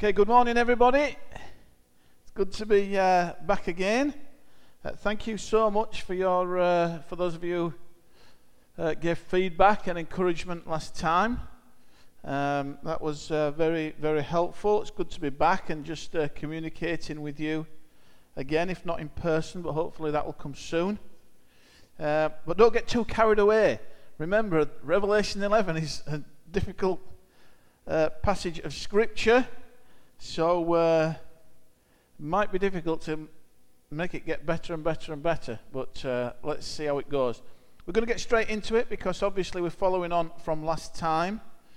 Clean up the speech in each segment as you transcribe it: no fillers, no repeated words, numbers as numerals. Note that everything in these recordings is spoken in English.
Okay, good morning, everybody. It's good to be back again. Thank you so much for for those of you who gave feedback and encouragement last time. That was very, very helpful. It's good to be back and just communicating with you again, if not in person, but hopefully that will come soon. But don't get too carried away. Remember, Revelation 11 is a difficult passage of Scripture, so it might be difficult to make it get better and better and better, but let's see how it goes. We're going to get straight into it because obviously we're following on from last time.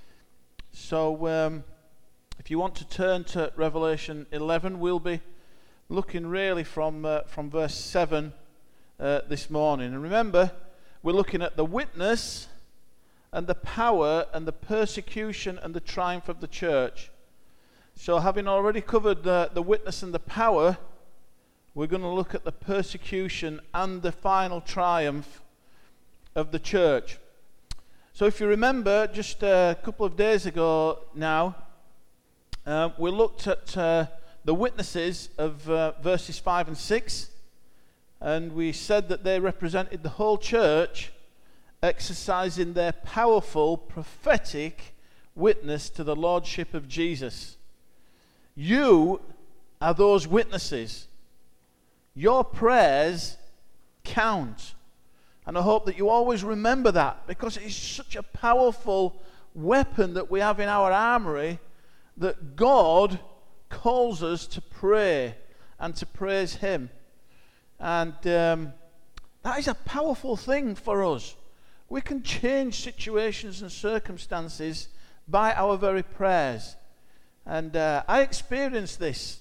So if you want to turn to Revelation 11, we'll be looking really from verse 7 this morning. And remember, we're looking at the witness and the power and the persecution and the triumph of the church. So having already covered the witness and the power, we're going to look at the persecution and the final triumph of the church. So if you remember, just a couple of days ago now, we looked at the witnesses of verses 5 and 6, and we said that they represented the whole church exercising their powerful prophetic witness to the lordship of Jesus. You are those witnesses. Your prayers count. And I hope that you always remember that, because it's such a powerful weapon that we have in our armory, that God calls us to pray and to praise Him. And that is a powerful thing for us. We can change situations and circumstances by our very prayers. And I experienced this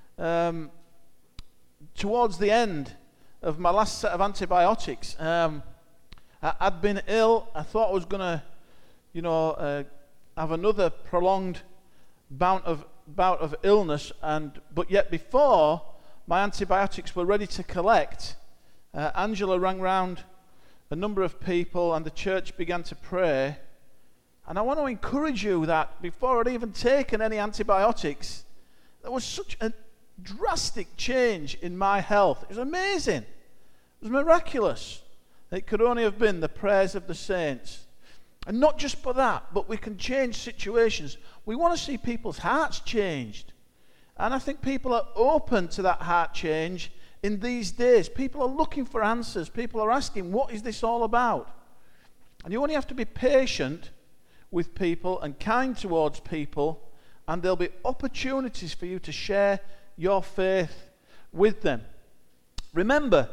towards the end of my last set of antibiotics. I'd been ill. I thought I was going to, have another prolonged bout of illness. But yet before my antibiotics were ready to collect, Angela rang round a number of people and the church began to pray. And I want to encourage you that before I'd even taken any antibiotics, there was such a drastic change in my health. It was amazing. It was miraculous. It could only have been the prayers of the saints. And not just for that, but we can change situations. We want to see people's hearts changed. And I think people are open to that heart change in these days. People are looking for answers. People are asking, what is this all about? And you only have to be patient with people and kind towards people, and there'll be opportunities for you to share your faith with them. Remember,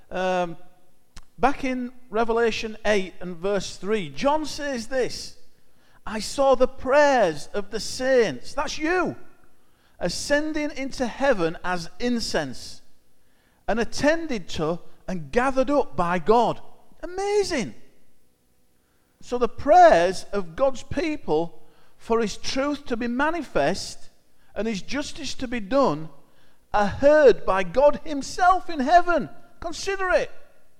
back in Revelation 8 and verse 3, John says this: I saw the prayers of the saints, that's you, ascending into heaven as incense, and attended to and gathered up by God. Amazing. So the prayers of God's people for His truth to be manifest and His justice to be done are heard by God Himself in heaven. Consider it.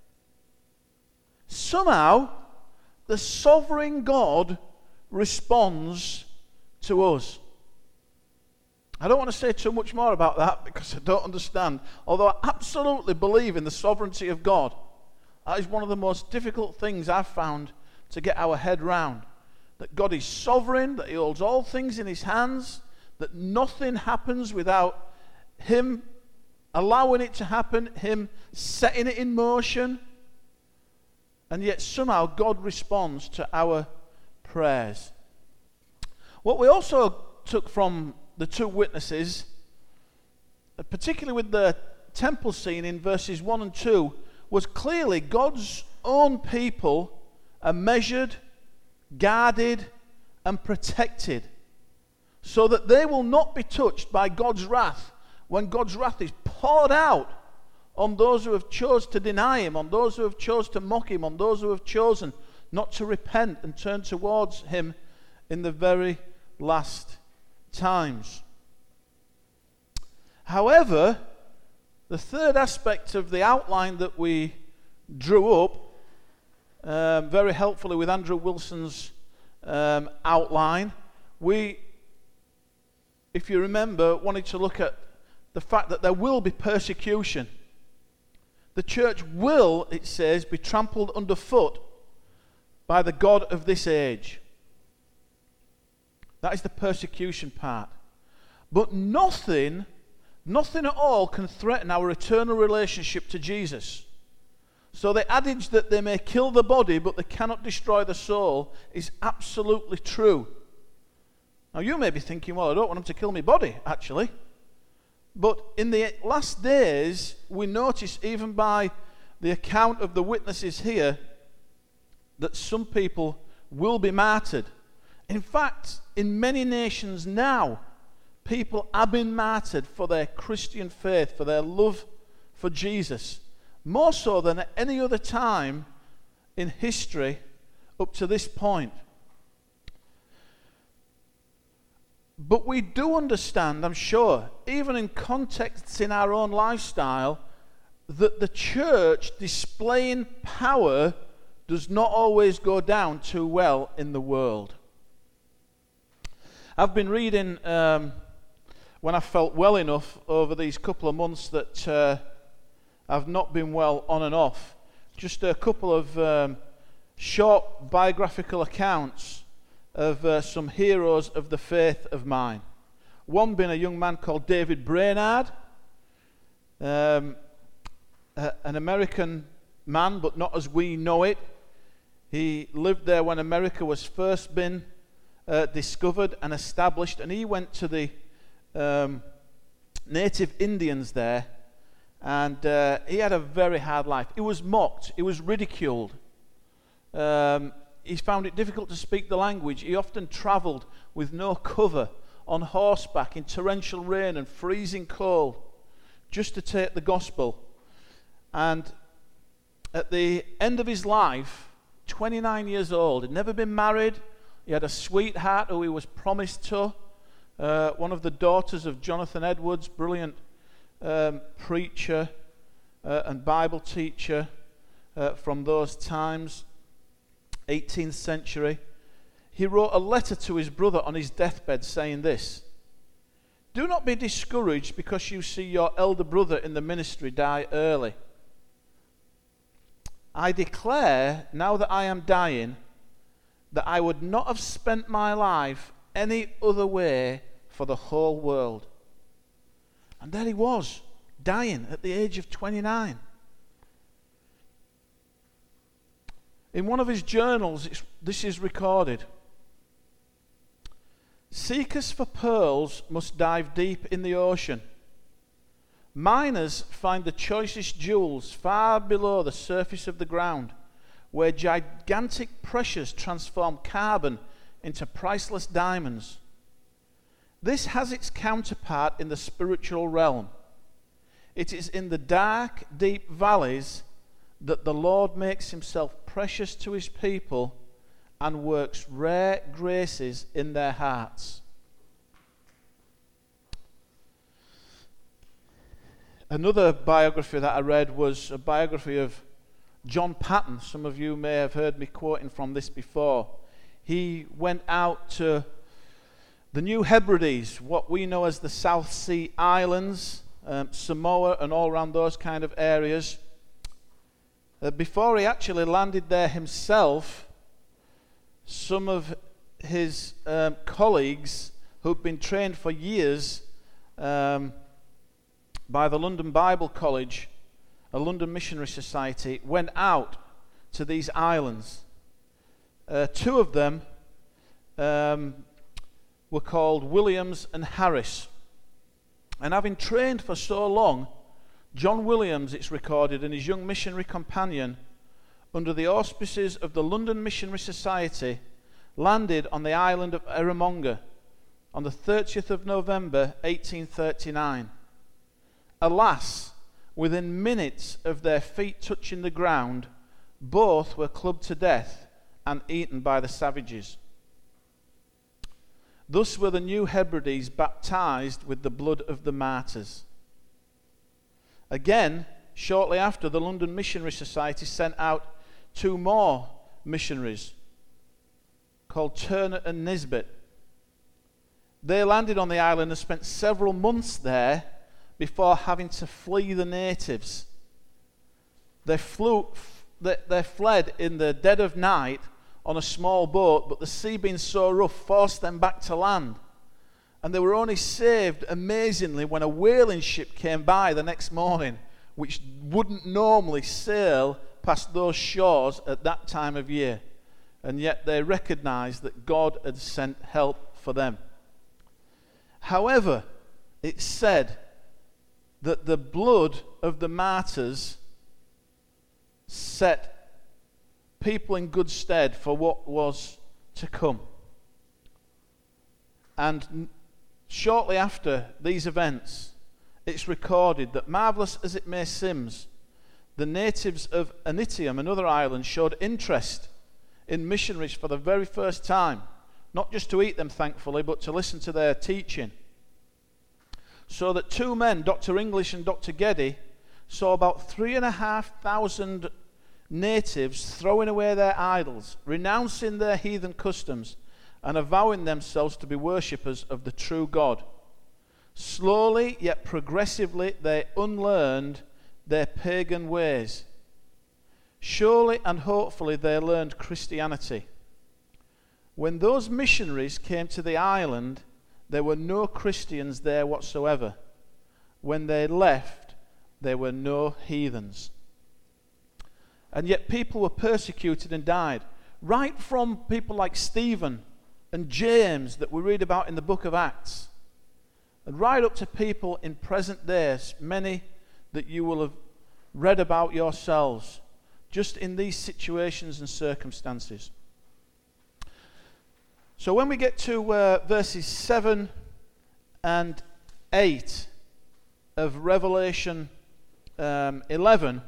Somehow, the sovereign God responds to us. I don't want to say too much more about that because I don't understand. Although I absolutely believe in the sovereignty of God. That is one of the most difficult things I've found to get our head round. That God is sovereign, that He holds all things in His hands, that nothing happens without Him allowing it to happen, Him setting it in motion. And yet somehow God responds to our prayers. What we also took from the two witnesses, particularly with the temple scene in verses 1 and 2, was clearly God's own people are measured, guarded, and protected, so that they will not be touched by God's wrath when God's wrath is poured out on those who have chosen to deny Him, on those who have chosen to mock Him, on those who have chosen not to repent and turn towards Him in the very last times. However, the third aspect of the outline that we drew up, very helpfully with Andrew Wilson's outline, we if you remember, wanted to look at the fact that there will be persecution. The church will, it says, be trampled underfoot by the god of this age. That is the persecution part. But nothing at all can threaten our eternal relationship to Jesus. So the adage that they may kill the body but they cannot destroy the soul is absolutely true. Now you may be thinking, well, I don't want them to kill my body, actually. But in the last days, we notice, even by the account of the witnesses here, that some people will be martyred. In fact, in many nations now, people are being martyred for their Christian faith, for their love for Jesus, more so than at any other time in history up to this point. But we do understand, I'm sure, even in contexts in our own lifestyle, that the church displaying power does not always go down too well in the world. I've been reading, when I felt well enough over these couple of months that I've not been well on and off, just a couple of short biographical accounts of some heroes of the faith of mine. One being a young man called David Brainerd, an American man, but not as we know it. He lived there when America was first been discovered and established, and he went to the native Indians there, and he had a very hard life. He was mocked, he was ridiculed. He found it difficult to speak the language. He often travelled with no cover, on horseback, in torrential rain and freezing cold, just to take the gospel. And at the end of his life, 29 years old, he'd never been married. He had a sweetheart who he was promised to, one of the daughters of Jonathan Edwards, brilliant preacher and Bible teacher from those times, 18th century. He wrote a letter to his brother on his deathbed saying this: "Do not be discouraged because you see your elder brother in the ministry die early. I declare, now that I am dying, that I would not have spent my life any other way for the whole world." And there he was, dying at the age of 29. In one of his journals, this is recorded: "Seekers for pearls must dive deep in the ocean. Miners find the choicest jewels far below the surface of the ground, where gigantic pressures transform carbon into priceless diamonds. This has its counterpart in the spiritual realm. It is in the dark, deep valleys that the Lord makes himself precious to his people and works rare graces in their hearts." Another biography that I read was a biography of John Paton. Some of you may have heard me quoting from this before. He went out to the New Hebrides, what we know as the South Sea Islands, Samoa and all around those kind of areas. Before he actually landed there himself, some of his colleagues who'd been trained for years by the London Bible College, a London Missionary Society, went out to these islands. Two of them were called Williams and Harris. And having trained for so long, John Williams, it's recorded, and his young missionary companion, under the auspices of the London Missionary Society, landed on the island of Erromonga on the 30th of November 1839. Alas, within minutes of their feet touching the ground, both were clubbed to death and eaten by the savages. Thus were the New Hebrides baptized with the blood of the martyrs. Again, shortly after, the London Missionary Society sent out two more missionaries called Turner and Nisbet. they landed on the island and spent several months there before having to flee the natives. They fled in the dead of night on a small boat, but the sea being so rough forced them back to land. And they were only saved, amazingly, when a whaling ship came by the next morning, which wouldn't normally sail past those shores at that time of year. And yet they recognized that God had sent help for them. However, it's said that the blood of the martyrs set people in good stead for what was to come. And shortly after these events, it's recorded that, marvelous as it may seem, the natives of Anitium, another island, showed interest in missionaries for the very first time, not just to eat them, thankfully, but to listen to their teaching. So that two men, Dr. English and Dr. Geddy, saw about 3,500 natives throwing away their idols, renouncing their heathen customs, and avowing themselves to be worshippers of the true God. Slowly yet progressively they unlearned their pagan ways. Surely and hopefully they learned Christianity. When those missionaries came to the island, there were no Christians there whatsoever. When they left, there were no heathens. And yet people were persecuted and died. Right from people like Stephen and James that we read about in the book of Acts, and right up to people in present days, many that you will have read about yourselves, just in these situations and circumstances. So when we get to verses 7 and 8 of Revelation 11,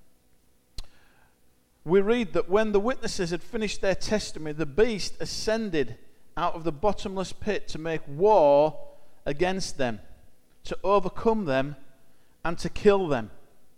we read that when the witnesses had finished their testimony, the beast ascended out of the bottomless pit to make war against them, to overcome them, and to kill them.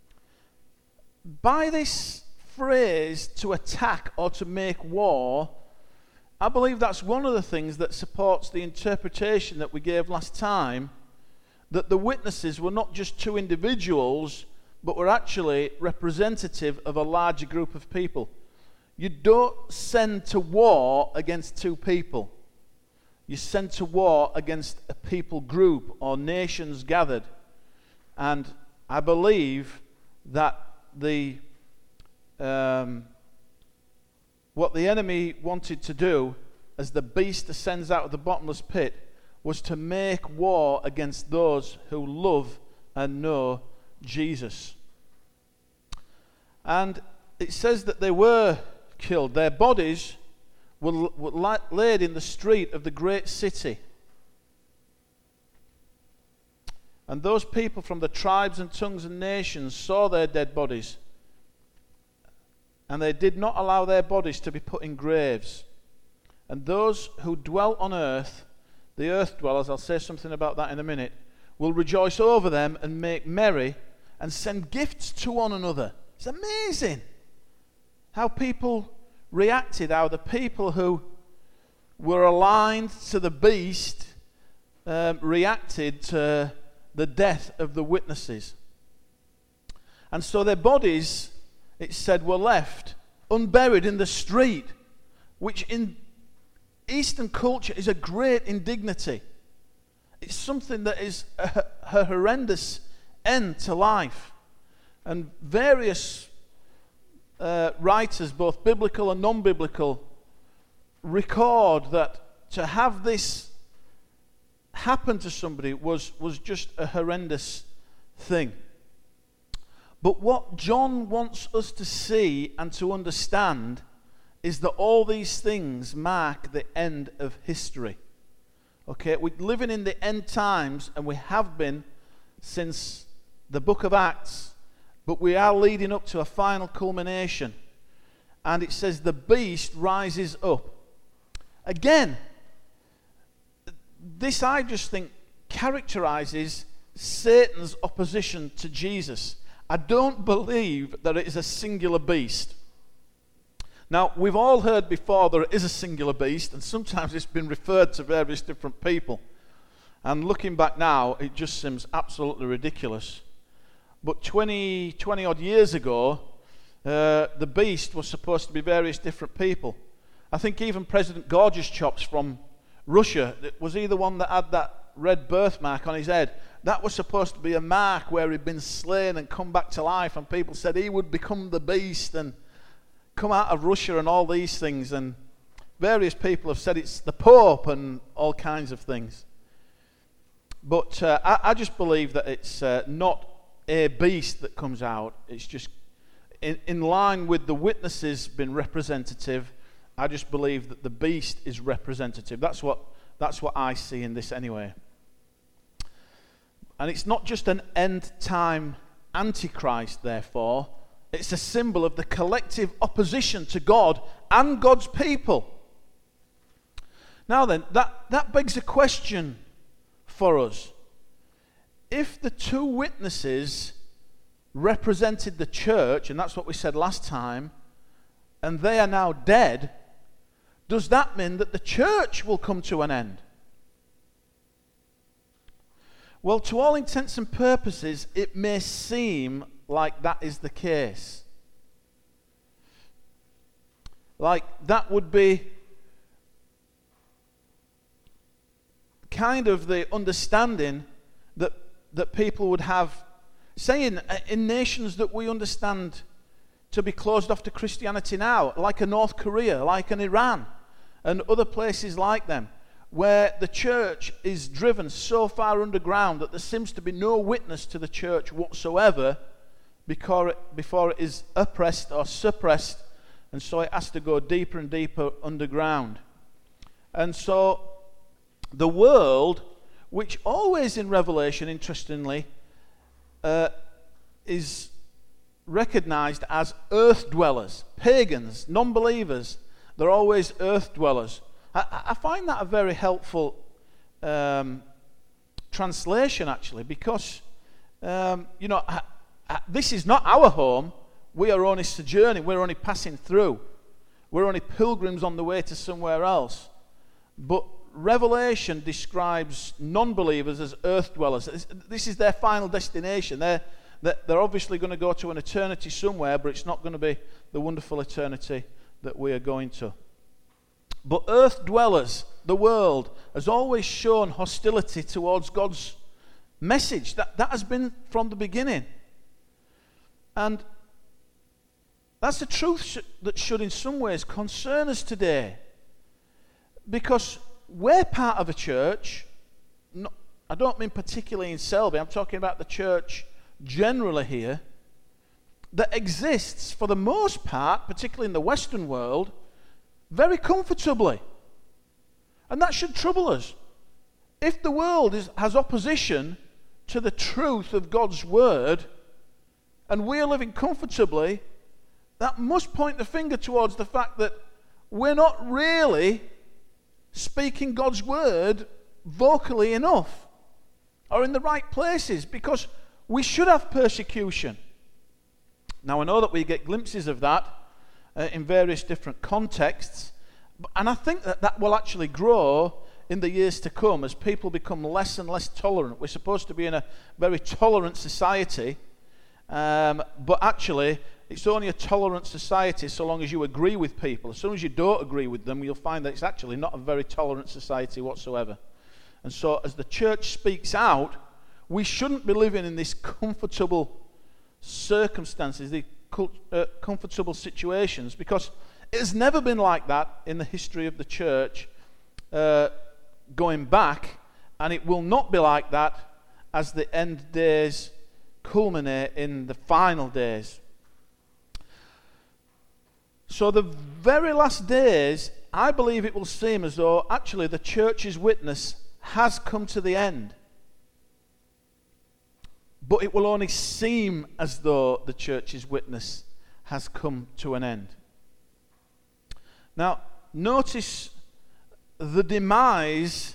By this phrase, to attack or to make war, I believe that's one of the things that supports the interpretation that we gave last time, that the witnesses were not just two individuals, but were actually representative of a larger group of people. You don't send to war against two people. You send to war against a people group or nations gathered. And I believe that what the enemy wanted to do as the beast ascends out of the bottomless pit was to make war against those who love and know Jesus. And it says that they were killed. Their bodies were laid in the street of the great city. And those people from the tribes and tongues and nations saw their dead bodies, and they did not allow their bodies to be put in graves. And those who dwell on earth, the earth dwellers, I'll say something about that in a minute, will rejoice over them and make merry and send gifts to one another. It's amazing how people reacted, how the people who were aligned to the beast reacted to the death of the witnesses. And so their bodies, it said, were left unburied in the street, which in Eastern culture is a great indignity. It's something that is a horrendous end to life. And various writers, both biblical and non-biblical, record that to have this happen to somebody was just a horrendous thing. But what John wants us to see and to understand is that all these things mark the end of history. Okay, we're living in the end times, and we have been since the book of Acts, but we are leading up to a final culmination. And it says the beast rises up. Again, this I just think characterizes Satan's opposition to Jesus. I don't believe that it is a singular beast. Now, we've all heard before there is a singular beast, and sometimes it's been referred to various different people. And looking back now, it just seems absolutely ridiculous. But 20 odd years ago, the beast was supposed to be various different people. I think even President Gorgeous Chops from Russia, was he the one that had that red birthmark on his head? That was supposed to be a mark where he'd been slain and come back to life, and people said he would become the beast and come out of Russia and all these things. And various people have said it's the Pope and all kinds of things. But I just believe that it's not a beast that comes out. It's just in line with the witnesses being representative. I just believe that the beast is representative. That's what I see in this anyway. And it's not just an end-time antichrist, therefore. It's a symbol of the collective opposition to God and God's people. Now then, that begs a question for us. If the two witnesses represented the church, and that's what we said last time, and they are now dead, does that mean that the church will come to an end? Well, to all intents and purposes, it may seem like that is the case. Like that would be kind of the understanding that people would have, saying in nations that we understand to be closed off to Christianity now, like a North Korea, like an Iran, and other places like them, where the church is driven so far underground that there seems to be no witness to the church whatsoever before it is oppressed or suppressed, and so it has to go deeper and deeper underground. And so the world, which always in Revelation, interestingly, is recognized as earth dwellers, pagans, non-believers. They're always earth dwellers. I find that a very helpful translation, actually, because this is not our home. We are only sojourning. We're only passing through. We're only pilgrims on the way to somewhere else. But Revelation describes non-believers as earth dwellers. This is their final destination. They're obviously going to go to an eternity somewhere, but it's not going to be the wonderful eternity that we are going to. But earth dwellers, the world, has always shown hostility towards God's message. That has been from the beginning. And that's a truth that should in some ways concern us today. Because we're part of a church, I don't mean particularly in Selby, I'm talking about the church generally here, that exists for the most part, particularly in the Western world, very comfortably. And that should trouble us. If the world has opposition to the truth of God's word, and we're living comfortably, that must point the finger towards the fact that we're not really speaking God's word vocally enough or in the right places, because we should have persecution. Now I know that we get glimpses of that in various different contexts, and I think that will actually grow in the years to come as people become less and less tolerant. We're supposed to be in a very tolerant society, but actually it's only a tolerant society so long as you agree with people. As soon as you don't agree with them, you'll find that it's actually not a very tolerant society whatsoever. And so as the church speaks out, we shouldn't be living in this comfortable circumstances, the comfortable situations, because it has never been like that in the history of the church going back, and it will not be like that as the end days culminate in the final days. So the very last days, I believe it will seem as though actually the church's witness has come to the end. But it will only seem as though the church's witness has come to an end. Now, notice the demise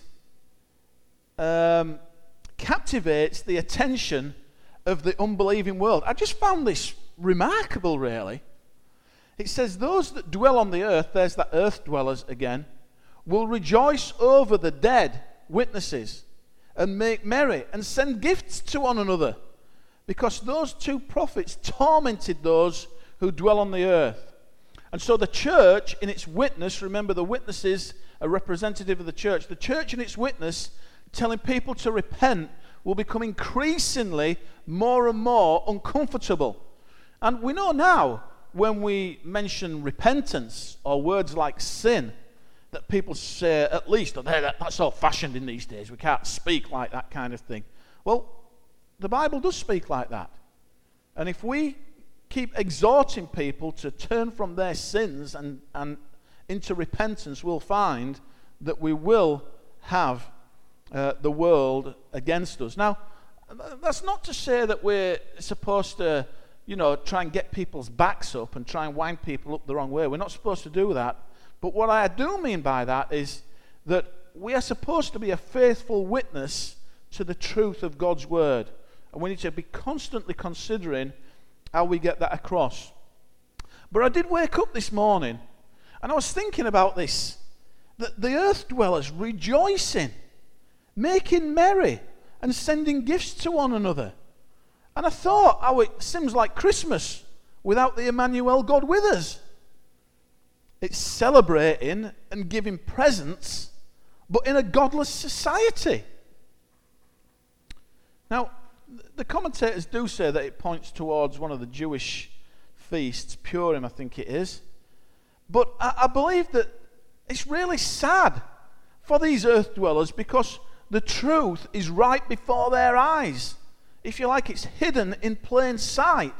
captivates the attention of the unbelieving world. I just found this remarkable, really. It says, those that dwell on the earth, there's that earth dwellers again, will rejoice over the dead witnesses and make merry and send gifts to one another, because those two prophets tormented those who dwell on the earth. And so the church in its witness, remember the witness is a representative of the church in its witness telling people to repent will become increasingly more and more uncomfortable. And we know now when we mention repentance or words like sin, that people say at least, oh, that's old-fashioned in these days, we can't speak like that kind of thing. Well, the Bible does speak like that. And if we keep exhorting people to turn from their sins and into repentance, we'll find that we will have the world against us. Now, that's not to say that we're supposed to, try and get people's backs up and try and wind people up the wrong way. We're not supposed to do that. But what I do mean by that is that we are supposed to be a faithful witness to the truth of God's word. And we need to be constantly considering how we get that across. But I did wake up this morning and I was thinking about this, that the earth dwellers rejoicing, making merry and sending gifts to one another. And I thought how it seems like Christmas without the Emmanuel God with us. It's celebrating and giving presents, but in a godless society. Now, the commentators do say that it points towards one of the Jewish feasts, Purim, I think it is. But I believe that it's really sad for these earth dwellers because the truth is right before their eyes. If you like, it's hidden in plain sight.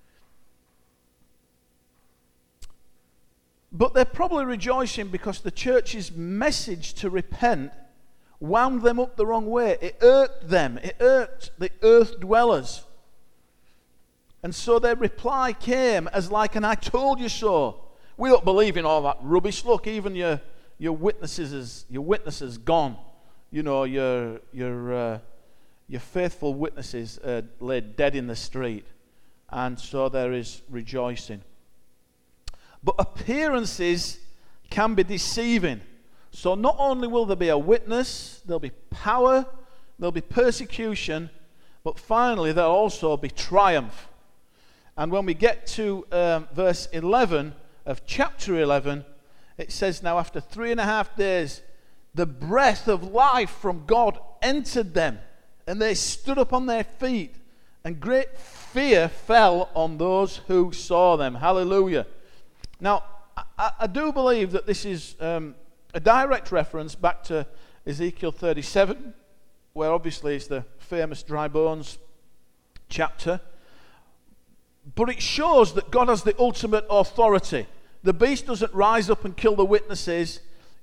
But they're probably rejoicing because the church's message to repent wound them up the wrong way. It irked them. It irked the earth dwellers. And so their reply came as like an I told you so. We don't believe in all that rubbish. Look, even your witnesses gone. Your faithful witnesses lay dead in the street. And so there is rejoicing. But appearances can be deceiving. So not only will there be a witness, there'll be power, there'll be persecution, but finally there'll also be triumph. And when we get to verse 11 of chapter 11, it says, now after 3.5 days, the breath of life from God entered them, and they stood up on their feet, and great fear fell on those who saw them. Hallelujah. Now, I do believe that this is a direct reference back to Ezekiel 37, where obviously it's the famous dry bones chapter. But it shows that God has the ultimate authority. The beast doesn't rise up and kill the witnesses.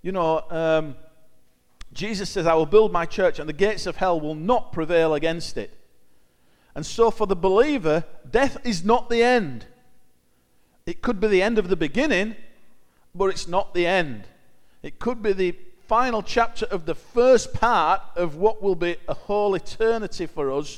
Jesus says, I will build my church and the gates of hell will not prevail against it. And so for the believer, death is not the end. It could be the end of the beginning, but it's not the end. It could be the final chapter of the first part of what will be a whole eternity for us.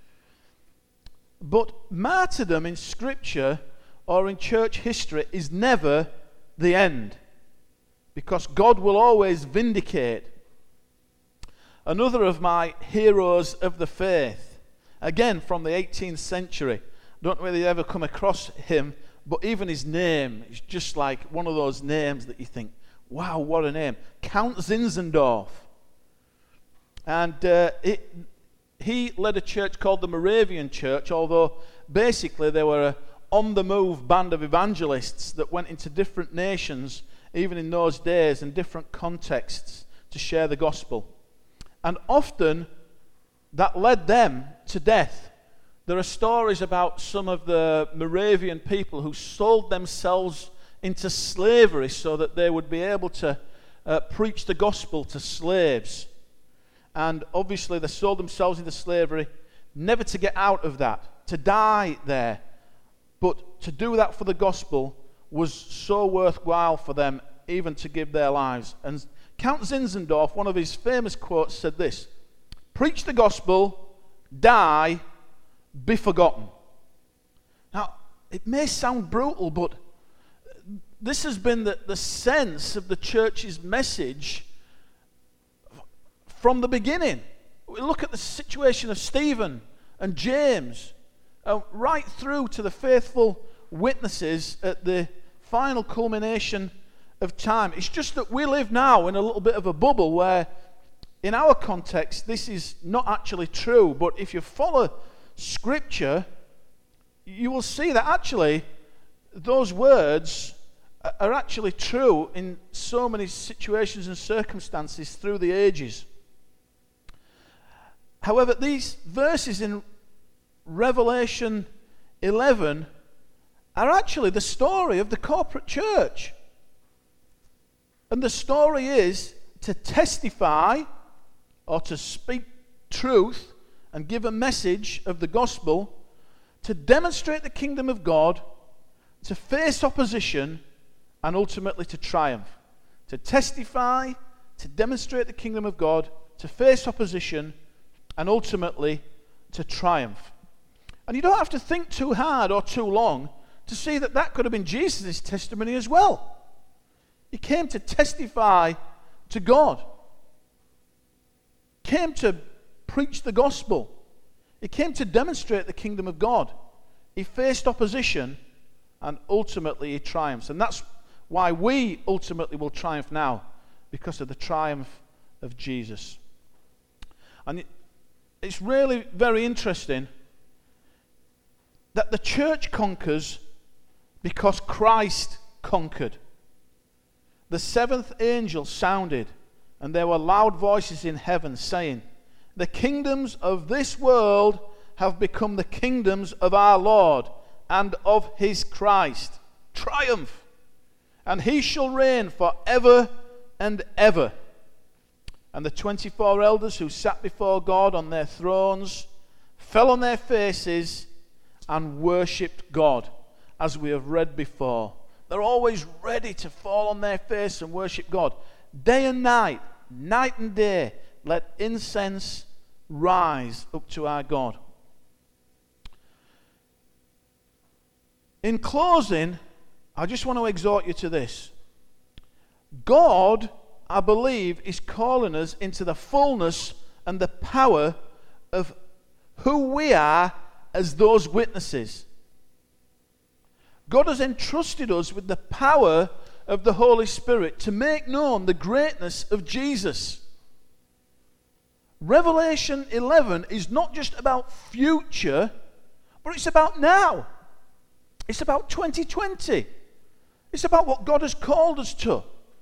But martyrdom in Scripture or in church history is never the end, because God will always vindicate. Another of my heroes of the faith, again from the 18th century, don't really ever come across him, but even his name is just like one of those names that you think, wow, what a name. Count Zinzendorf. And he led a church called the Moravian Church, although basically they were a on-the-move band of evangelists that went into different nations, even in those days, and different contexts to share the gospel. And often that led them to death. There are stories about some of the Moravian people who sold themselves into slavery so that they would be able to preach the gospel to slaves. And obviously they sold themselves into slavery, never to get out of that, to die there. But to do that for the gospel was so worthwhile for them, even to give their lives. And Count Zinzendorf, one of his famous quotes, said this: preach the gospel, die, be forgotten. Now, it may sound brutal, but this has been the sense of the church's message from the beginning. We look at the situation of Stephen and James, right through to the faithful witnesses at the final culmination of time. It's just that we live now in a little bit of a bubble where, in our context, this is not actually true. But if you follow Scripture, you will see that actually those words are actually true in so many situations and circumstances through the ages. However, these verses in Revelation 11 are actually the story of the corporate church. And the story is to testify or to speak truth and give a message of the gospel, to demonstrate the kingdom of God, to face opposition, and ultimately to triumph. To testify, to demonstrate the kingdom of God, to face opposition, and ultimately to triumph. And you don't have to think too hard or too long to see that that could have been Jesus' testimony as well. He came to testify to God. Came to preach the gospel. He came to demonstrate the kingdom of God. He faced opposition, and ultimately he triumphs. And that's why we ultimately will triumph now, because of the triumph of Jesus. And it's really very interesting that the church conquers because Christ conquered. The seventh angel sounded, and there were loud voices in heaven saying, "The kingdoms of this world have become the kingdoms of our Lord and of his Christ." Triumph! "And he shall reign forever and ever." And the 24 elders who sat before God on their thrones fell on their faces and worshipped God, as we have read before. They're always ready to fall on their face and worship God. Day and night, night and day, let incense rise up to our God. In closing, I just want to exhort you to this. God, I believe, is calling us into the fullness and the power of who we are as those witnesses. God has entrusted us with the power of the Holy Spirit to make known the greatness of Jesus. Revelation 11 is not just about future, but it's about now. It's about 2020. It's about what God has called us to.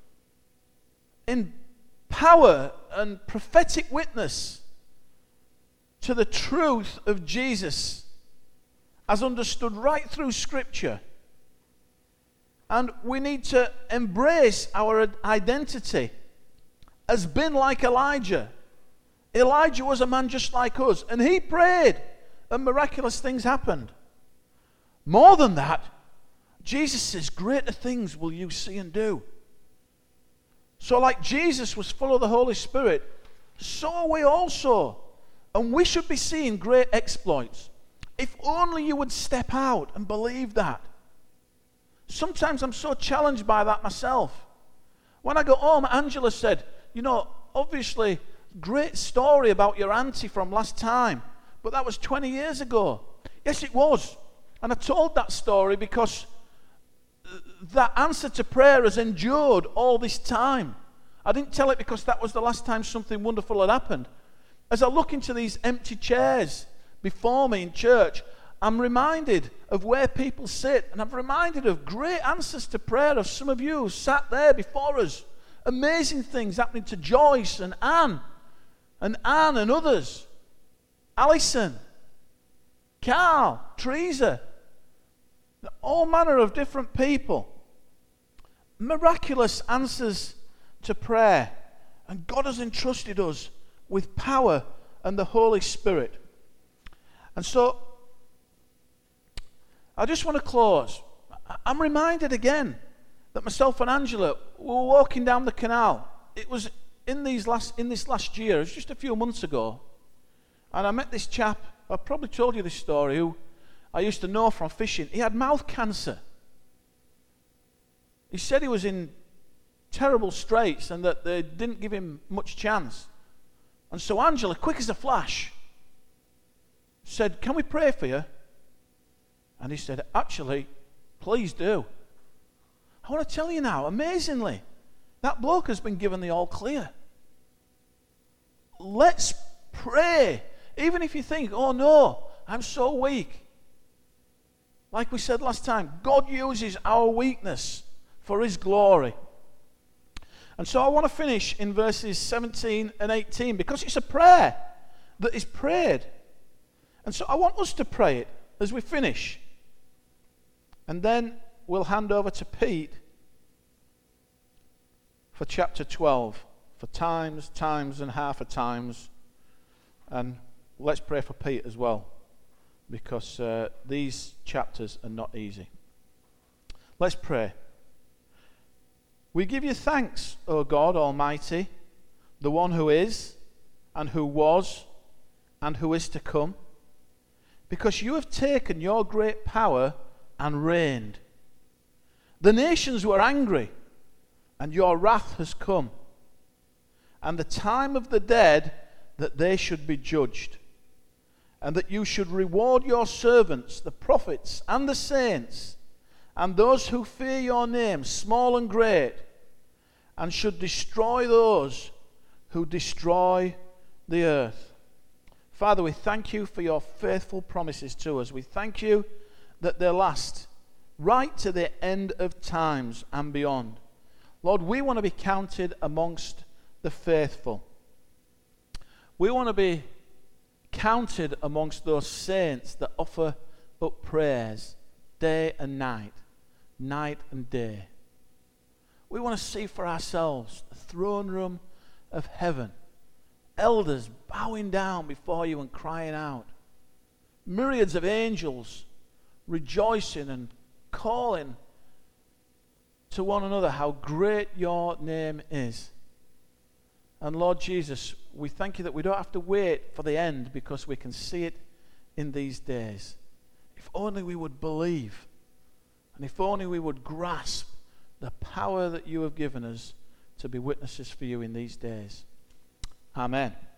In power and prophetic witness to the truth of Jesus as understood right through Scripture. And we need to embrace our identity as being like Elijah. Elijah was a man just like us, and he prayed, and miraculous things happened. More than that, Jesus says, greater things will you see and do. So like Jesus was full of the Holy Spirit, so are we also. And we should be seeing great exploits. If only you would step out and believe that. Sometimes I'm so challenged by that myself. When I got home, Angela said, obviously, great story about your auntie from last time, but that was 20 years ago. Yes, it was. And I told that story because that answer to prayer has endured all this time. I didn't tell it because that was the last time something wonderful had happened. As I look into these empty chairs before me in church, I'm reminded of where people sit, and I'm reminded of great answers to prayer of some of you who sat there before us. Amazing things happening to Joyce and Anne and others. Alison, Carl, Teresa, all manner of different people. Miraculous answers to prayer. And God has entrusted us with power and the Holy Spirit. And so, I just want to close. I'm reminded again that myself and Angela were walking down the canal. It was in this last year, it was just a few months ago. And I met this chap, I probably told you this story, who I used to know from fishing. He had mouth cancer. He said he was in terrible straits and that they didn't give him much chance. And so Angela, quick as a flash, said, "Can we pray for you?" And he said, "Actually, please do." I want to tell you now, amazingly, that bloke has been given the all clear. Let's pray. Even if you think, "Oh no, I'm so weak." Like we said last time, God uses our weakness for His glory. And so I want to finish in verses 17 and 18 because it's a prayer that is prayed. And so I want us to pray it as we finish. And then we'll hand over to Pete for chapter 12, for times, and half a times. And let's pray for Pete as well, because these chapters are not easy. Let's pray. We give you thanks, O God Almighty, the one who is, and who was, and who is to come, because you have taken your great power and reigned. The nations were angry, and your wrath has come, and the time of the dead that they should be judged, and that you should reward your servants, the prophets and the saints, and those who fear your name, small and great, and should destroy those who destroy the earth. Father, we thank you for your faithful promises to us. We thank you that they last right to the end of times and beyond. Lord, we want to be counted amongst the faithful. We want to be counted amongst those saints that offer up prayers day and night, night and day. We want to see for ourselves the throne room of heaven, elders bowing down before you and crying out, myriads of angels rejoicing and calling to one another how great your name is. And Lord Jesus, we thank you that we don't have to wait for the end because we can see it in these days. If only we would believe, and if only we would grasp the power that you have given us to be witnesses for you in these days. Amen.